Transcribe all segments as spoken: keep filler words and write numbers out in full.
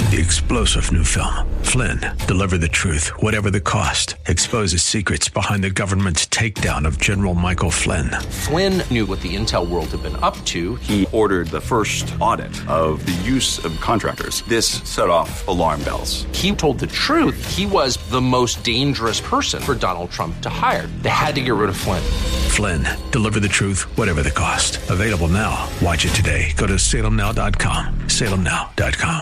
The explosive new film, Flynn, deliver the truth, whatever the cost, exposes secrets behind the government's takedown of General Michael Flynn. Flynn knew what the intel world had been up to. He ordered the first audit of the use of contractors. This set off alarm bells. He told the truth. He was the most dangerous person for Donald Trump to hire. They had to get rid of Flynn. Flynn, deliver the truth, whatever the cost. Available now. Watch it today. Go to salem now dot com. salem now dot com.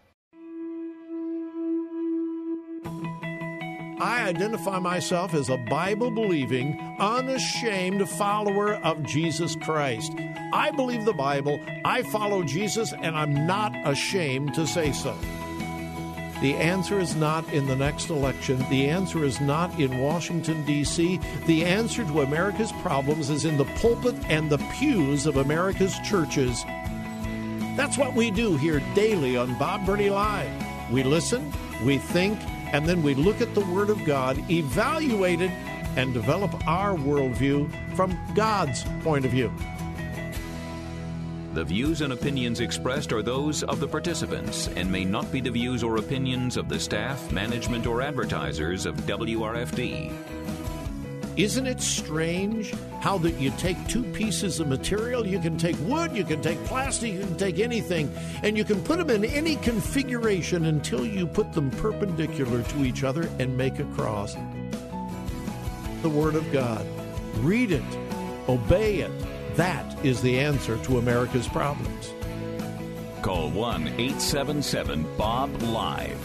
I identify myself as a Bible-believing, unashamed follower of Jesus Christ. I believe the Bible, I follow Jesus, and I'm not ashamed to say so. The answer is not in the next election. The answer is not in Washington, D C The answer to America's problems is in the pulpit and the pews of America's churches. That's what we do here daily on Bob Burney Live. We listen, we think, and then we look at the Word of God, evaluate it, and develop our worldview from God's point of view. The views and opinions expressed are those of the participants and may not be the views or opinions of the staff, management, or advertisers of W R F D. Isn't it strange how that you take two pieces of material, you can take wood, you can take plastic, you can take anything, and you can put them in any configuration until you put them perpendicular to each other and make a cross. The Word of God. Read it. Obey it. That is the answer to America's problems. Call one eight seven seven B O B LIVE.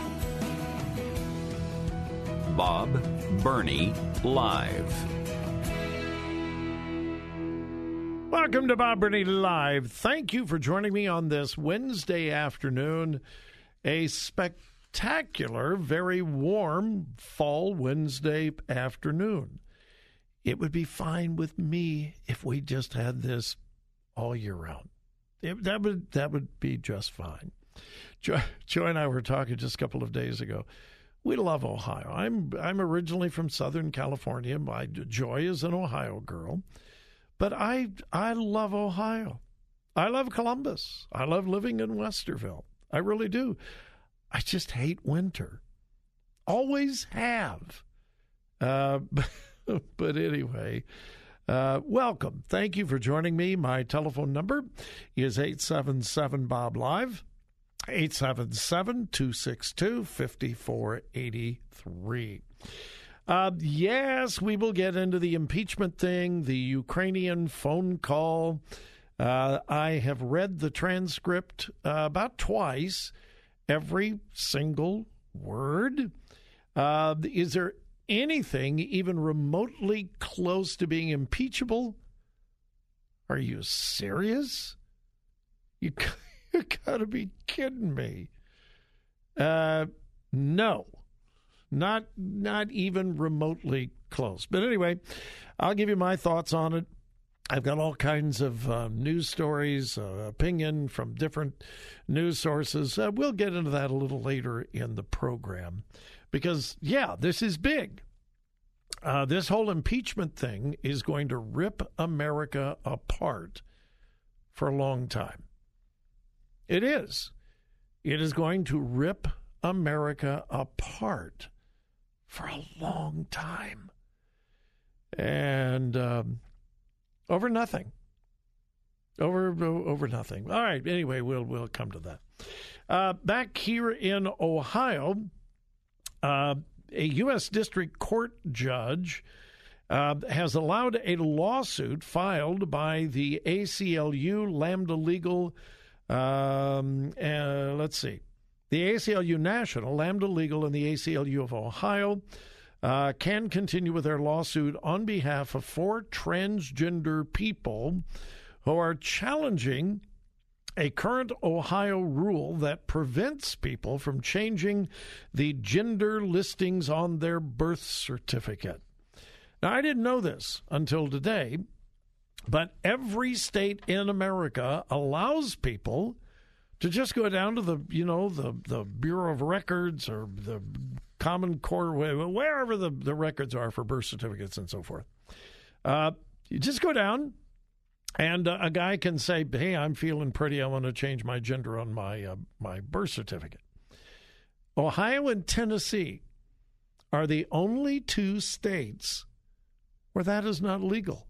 Bob Burney Live. Welcome to Bob Burney Live. Thank you for joining me on this Wednesday afternoon. A spectacular, very warm fall Wednesday afternoon. It would be fine with me if we just had this all year round. It, that would that would be just fine. Joy, Joy and I were talking just a couple of days ago. We love Ohio. I'm I'm originally from Southern California. My Joy is an Ohio girl, but I I love Ohio. I love Columbus. I love living in Westerville. I really do. I just hate winter. Always have. Uh, but anyway, uh, welcome. Thank you for joining me. My telephone number is eight seven seven B O B LIVE. eight seven seven, two six two, five four eight three. Uh, yes, we will get into the impeachment thing, the Ukrainian phone call. Uh, I have read the transcript uh, about twice, every single word. Uh, is there anything even remotely close to being impeachable? Are you serious? You You gotta be kidding me. Uh, no, not not even remotely close. But anyway, I'll give you my thoughts on it. I've got all kinds of uh, news stories, uh, opinion from different news sources. Uh, we'll get into that a little later in the program because, yeah, this is big. Uh, this whole impeachment thing is going to rip America apart for a long time. It is. It is going to rip America apart for a long time. And um, over nothing. Over over nothing. All right. Anyway, we'll we'll come to that. Uh, back here in Ohio, uh, a U S District Court judge uh, has allowed a lawsuit filed by the A C L U, Lambda Legal. Um, uh, let's see. The A C L U National, Lambda Legal, and the A C L U of Ohio uh, can continue with their lawsuit on behalf of four transgender people who are challenging a current Ohio rule that prevents people from changing the gender listings on their birth certificate. Now, I didn't know this until today, but every state in America allows people to just go down to the, you know, the, the Bureau of Records or the Common Core, wherever the, the records are for birth certificates and so forth. Uh, you just go down And uh, a guy can say, hey, I'm feeling pretty. I want to change my gender on my uh, my birth certificate. Ohio and Tennessee are the only two states where that is not legal.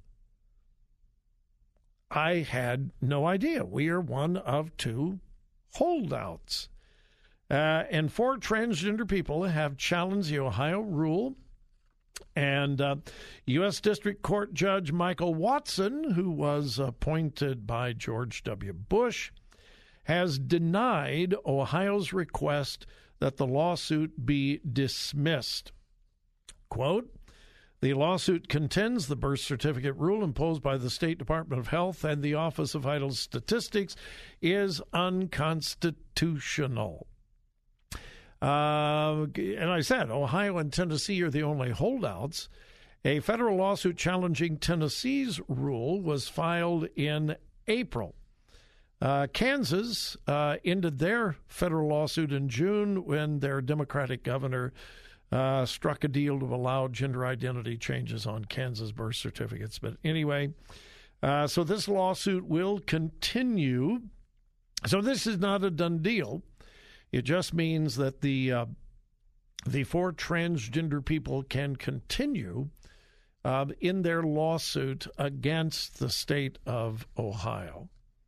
I had no idea. We are one of two holdouts. Uh, and four transgender people have challenged the Ohio rule. And uh, U S District Court Judge Michael Watson, who was appointed by George W. Bush, has denied Ohio's request that the lawsuit be dismissed. Quote, the lawsuit contends the birth certificate rule imposed by the State Department of Health and the Office of Vital Statistics is unconstitutional. Uh, and I said, Ohio and Tennessee are the only holdouts. A federal lawsuit challenging Tennessee's rule was filed in April. Uh, Kansas uh, ended their federal lawsuit in June when their Democratic governor uh, struck a deal to allow gender identity changes on Kansas birth certificates. But anyway, uh, so this lawsuit will continue. So this is not a done deal. It just means that the uh, the four transgender people can continue uh, in their lawsuit against the state of Ohio.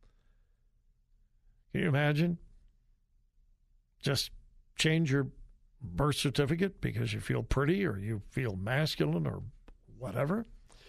Can you imagine? Just change your birth certificate because you feel pretty or you feel masculine or whatever.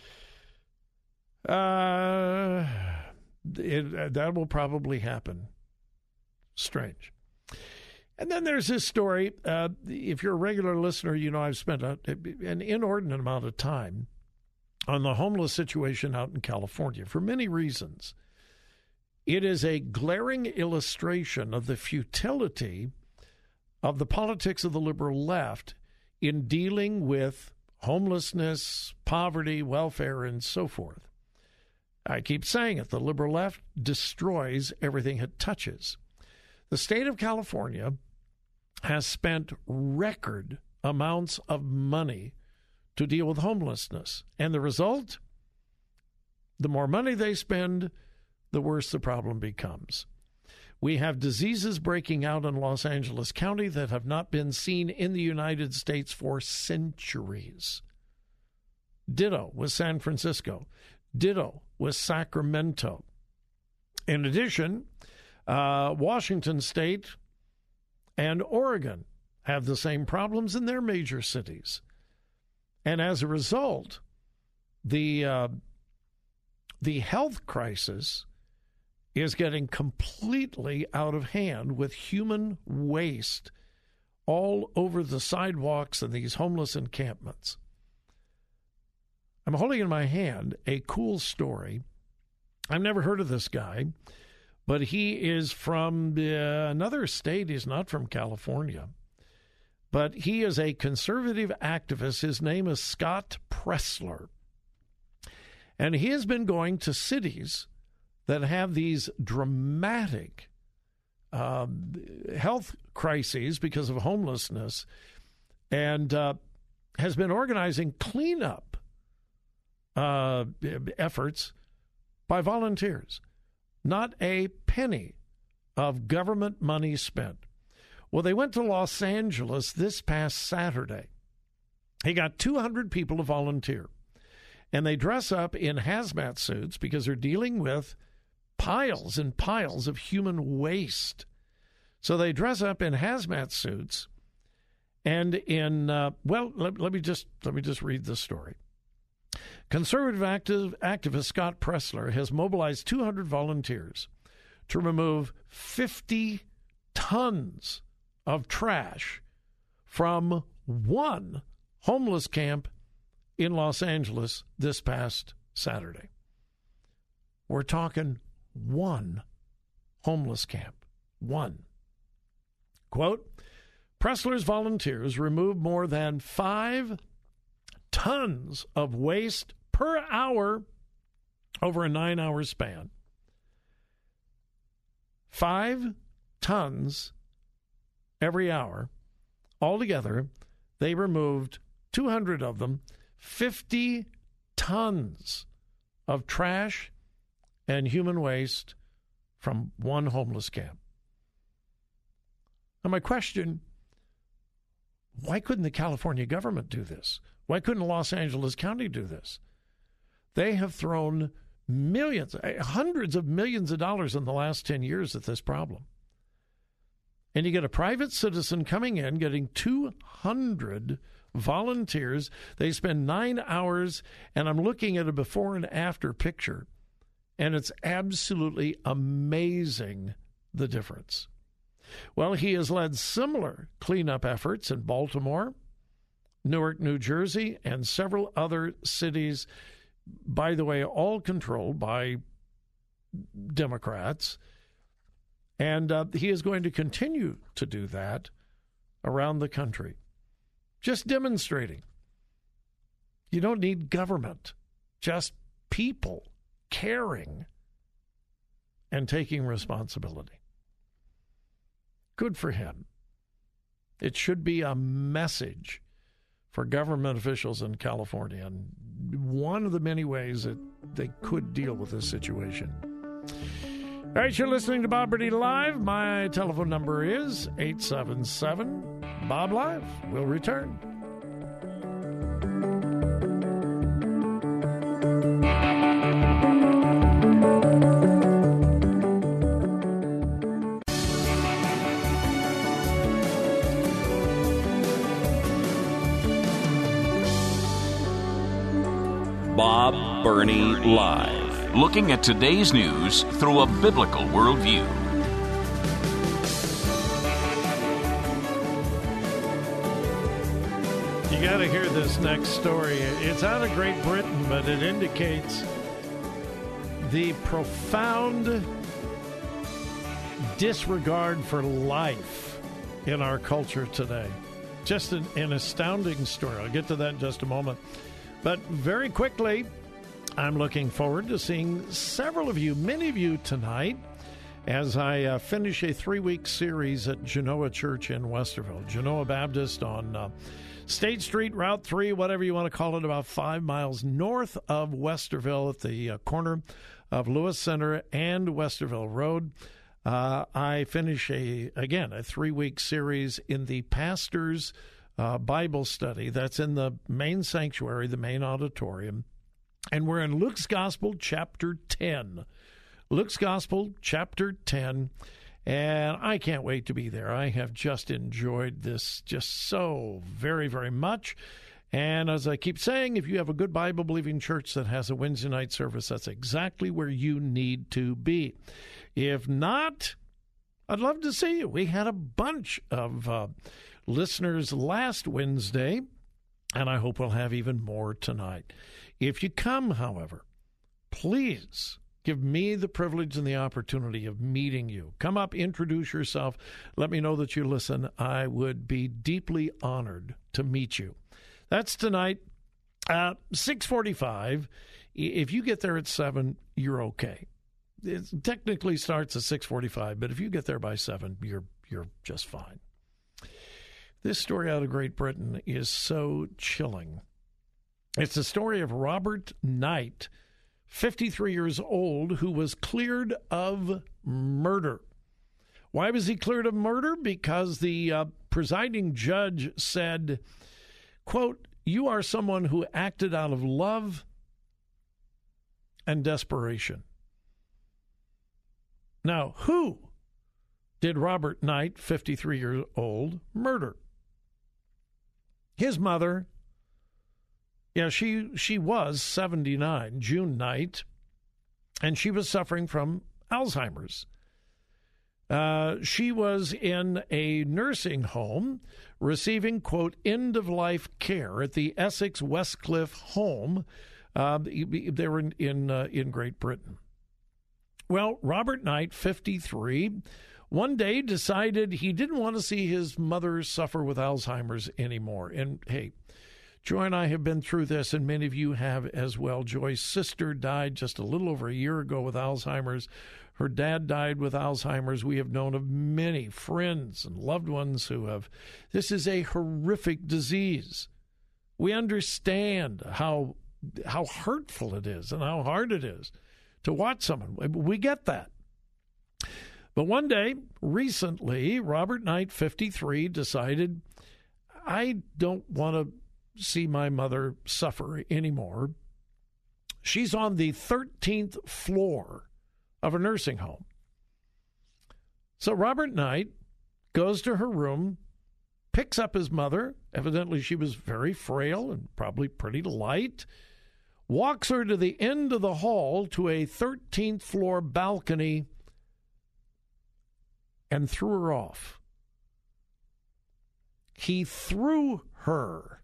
Uh, it, that will probably happen. Strange. And then there's this story. Uh, if you're a regular listener, you know I've spent a, an inordinate amount of time on the homeless situation out in California for many reasons. It is a glaring illustration of the futility of the politics of the liberal left in dealing with homelessness, poverty, welfare, and so forth. I keep saying it. The liberal left destroys everything it touches. The state of California has spent record amounts of money to deal with homelessness. And the result? The more money they spend, the worse the problem becomes. We have diseases breaking out in Los Angeles County that have not been seen in the United States for centuries. Ditto with San Francisco. Ditto with Sacramento. In addition, uh, Washington State and Oregon have the same problems in their major cities. And as a result, the uh, the health crisis is getting completely out of hand with human waste all over the sidewalks and these homeless encampments. I'm holding in my hand a cool story. I've never heard of this guy, but he is from uh, another state. He's not from California. But he is a conservative activist. His name is Scott Presler. And he has been going to cities that have these dramatic uh, health crises because of homelessness and uh, has been organizing cleanup uh, efforts by volunteers. Not a penny of government money spent. Well, they went to Los Angeles this past Saturday. He got two hundred people to volunteer. And they dress up in hazmat suits because they're dealing with piles and piles of human waste. So they dress up in hazmat suits and in, uh, well, let, let me just let me just read this story. Conservative active, activist Scott Presler has mobilized two hundred volunteers to remove fifty tons of trash from one homeless camp in Los Angeles this past Saturday. We're talking one homeless camp. One. Quote, Presler's volunteers removed more than five tons of waste per hour over a nine-hour span. Five tons every hour. Altogether, they removed two hundred of them, fifty tons of trash and human waste from one homeless camp. Now, my question, why couldn't the California government do this? Why couldn't Los Angeles County do this? They have thrown millions, hundreds of millions of dollars in the last ten years at this problem. And you get a private citizen coming in, getting two hundred volunteers. They spend nine hours, and I'm looking at a before and after picture, and it's absolutely amazing, the difference. Well, he has led similar cleanup efforts in Baltimore, Newark, New Jersey, and several other cities, by the way, all controlled by Democrats. And uh, he is going to continue to do that around the country, just demonstrating. You don't need government, just people caring and taking responsibility. Good for him. It should be a message for government officials in California, and one of the many ways that they could deal with this situation. All right, you're listening to Bob Burney Live. My telephone number is eight seven seven, B O B Live. We'll return. Bob Burney Live. Looking at today's news through a biblical worldview. You got to hear this next story. It's out of Great Britain, but it indicates the profound disregard for life in our culture today. Just an, an astounding story. I'll get to that in just a moment. But very quickly, I'm looking forward to seeing several of you, many of you tonight, as I uh, finish a three-week series at Genoa Church in Westerville. Genoa Baptist on uh, State Street, Route three, whatever you want to call it, about five miles north of Westerville at the uh, corner of Lewis Center and Westerville Road. Uh, I finish, a again, a three-week series in the Pastor's uh, Bible study. That's in the main sanctuary, the main auditorium. And we're in Luke's Gospel, chapter ten. Luke's Gospel, chapter ten. And I can't wait to be there. I have just enjoyed this just so very, very much. And as I keep saying, if you have a good Bible-believing church that has a Wednesday night service, that's exactly where you need to be. If not, I'd love to see you. We had a bunch of uh, listeners last Wednesday, and I hope we'll have even more tonight. If you come, however, please give me the privilege and the opportunity of meeting you. Come up, introduce yourself, let me know that you listen. I would be deeply honored to meet you. That's tonight, uh, six forty-five. If you get there at seven, you're okay. It technically starts at six forty-five, but if you get there by seven, you're you're just fine. This story out of Great Britain is so chilling. It's the story of Robert Knight, fifty-three years old, who was cleared of murder. Why was he cleared of murder? Because the uh, presiding judge said, quote, "You are someone who acted out of love and desperation." Now, who did Robert Knight, fifty-three years old, murder? His mother. Yeah, she she was seventy-nine, June Knight, and she was suffering from Alzheimer's. Uh, she was in a nursing home receiving, quote, end-of-life care at the Essex Westcliff home. Uh, they were in in, uh, in Great Britain. Well, Robert Knight, fifty-three, one day decided he didn't want to see his mother suffer with Alzheimer's anymore. And, hey, Joy and I have been through this, and many of you have as well. Joy's sister died just a little over a year ago with Alzheimer's. Her dad died with Alzheimer's. We have known of many friends and loved ones who have. This is a horrific disease. We understand how how hurtful it is and how hard it is to watch someone. We get that. But one day, recently, Robert Knight, fifty-three, decided, I don't want to see my mother suffer anymore. She's on the thirteenth floor of a nursing home. So Robert Knight goes to her room, picks up his mother. Evidently, she was very frail and probably pretty light. Walks her to the end of the hall to a thirteenth floor balcony and threw her off. He threw her.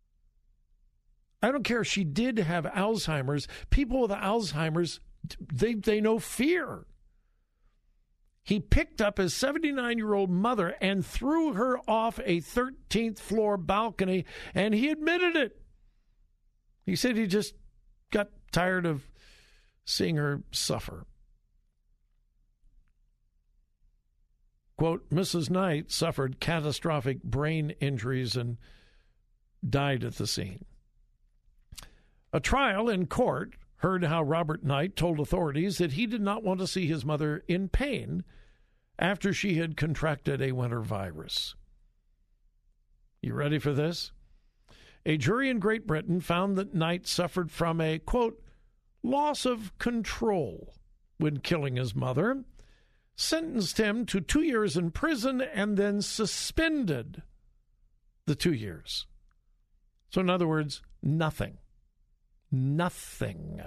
I don't care if she did have Alzheimer's. People with Alzheimer's, they, they know fear. He picked up his seventy-nine-year-old mother and threw her off a thirteenth floor balcony, and he admitted it. He said he just got tired of seeing her suffer. Quote, Missus Knight suffered catastrophic brain injuries and died at the scene. A trial in court heard how Robert Knight told authorities that he did not want to see his mother in pain after she had contracted a winter virus. You ready for this? A jury in Great Britain found that Knight suffered from a, quote, loss of control when killing his mother, sentenced him to two years in prison, and then suspended the two years. So in other words, nothing. Nothing.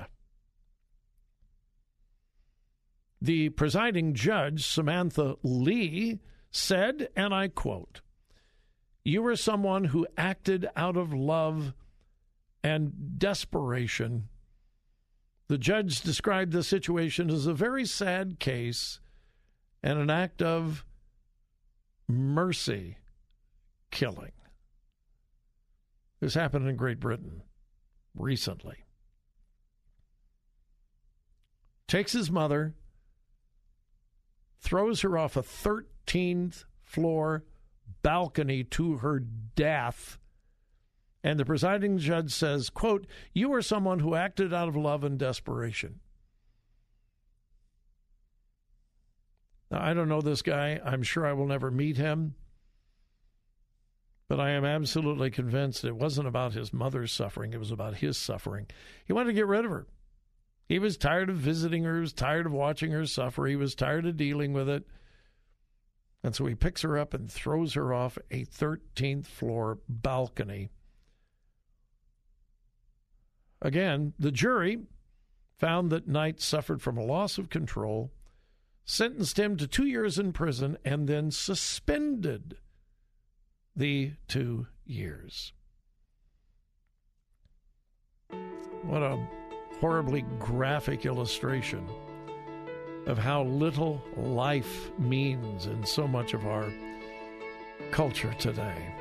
The presiding judge, Samantha Lee, said, and I quote, "You were someone who acted out of love and desperation." The judge described the situation as a very sad case and an act of mercy killing. This happened in Great Britain recently. Takes his mother, throws her off a thirteenth floor balcony to her death, and the presiding judge says, quote, "You are someone who acted out of love and desperation." Now, I don't know this guy. I'm sure I will never meet him. But I am absolutely convinced it wasn't about his mother's suffering. It was about his suffering. He wanted to get rid of her. He was tired of visiting her. He was tired of watching her suffer. He was tired of dealing with it. And so he picks her up and throws her off a thirteenth floor balcony. Again, the jury found that Knight suffered from a loss of control, sentenced him to two years in prison, and then suspended the two years. What a horribly graphic illustration of how little life means in so much of our culture today.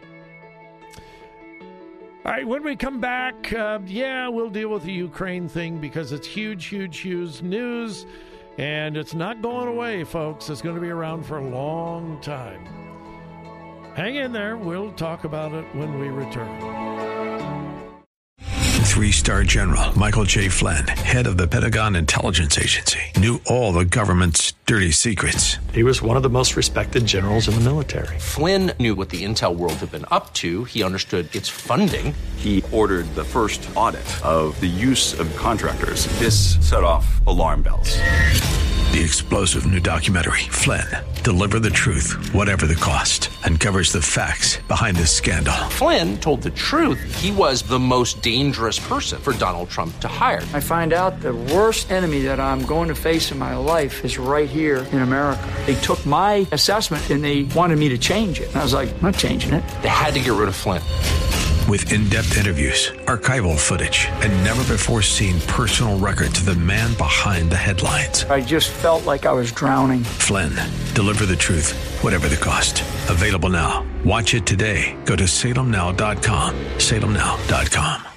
All right, when we come back, uh, yeah, we'll deal with the Ukraine thing because it's huge, huge, huge news, and it's not going away, folks. It's going to be around for a long time. Hang in there. We'll talk about it when we return. Three-star General Michael J. Flynn, head of the Pentagon Intelligence Agency, knew all the government's dirty secrets. He was one of the most respected generals in the military. Flynn knew what the intel world had been up to. He understood its funding. He ordered the first audit of the use of contractors. This set off alarm bells. The explosive new documentary, Flynn, Deliver the Truth, Whatever the Cost, uncovers the facts behind this scandal. Flynn told the truth. He was the most dangerous person for Donald Trump to hire. I find out the worst enemy that I'm going to face in my life is right here in America. They took my assessment and they wanted me to change it. And I was like, I'm not changing it. They had to get rid of Flynn. With in-depth interviews, archival footage, and never-before-seen personal records of the man behind the headlines. I just felt like I was drowning. Flynn, Deliver the Truth, Whatever the Cost. Available now. Watch it today. Go to salem now dot com. salem now dot com.